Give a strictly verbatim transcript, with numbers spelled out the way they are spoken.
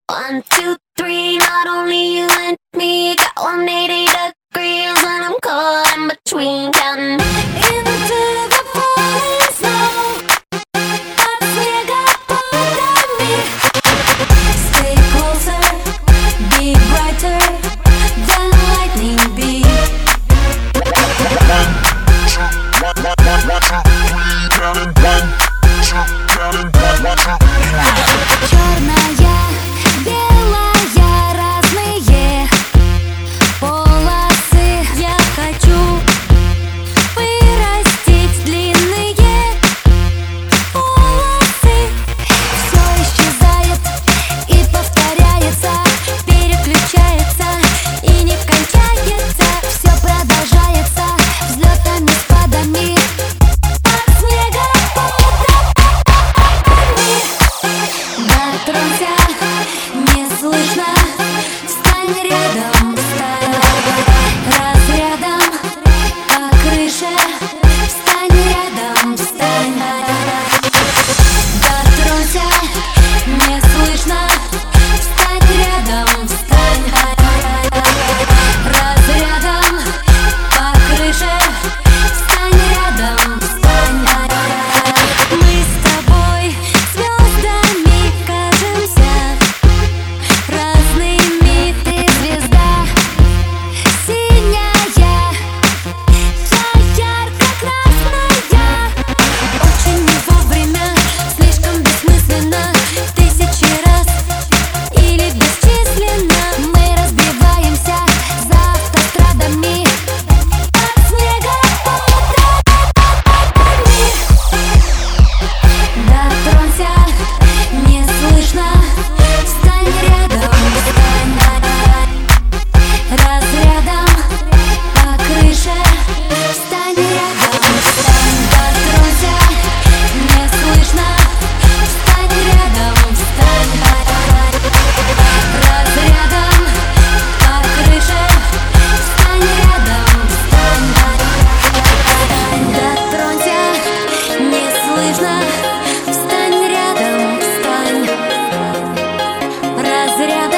One, two, three, not only you and me, got one hundred eighty degrees and I'm caught in between, counting into the falling snow. От снега под нами. Stay closer, be brighter than lightning be. One, two, one, one, one, one, two, three, counting. One, two, counting. One, one, two, three. Черная, белая, разные полосы. Я хочу вырастить длинные волосы. Все исчезает и повторяется, переключается и не кончается. Все продолжается взлетами, спадами. От снега под нами. Дотронься, не слышно. Встань рядом, встань разрядом по крыше. Встань рядом, встань. Дотронься, не слышно. Встань рядом, встань разрядом по крыше. Встань рядом, встань. Мы с тобой звездами кажемся, разными. Ты звезда синяя, я ярко-красная. Очень не вовремя, слишком бессмысленно. Тысячи раз или бесчисленно мы разбиваемся за автострадами. От снега под нами. Дотронься, не слышно. Встань рядом, встань разрядом по крыше. Встань рядом, встань. Дотронься, не слышно. Встань рядом, встань разрядом по крыше. Встань рядом, встань. Дотронься, не слышно. Встань рядом, встань разрядом.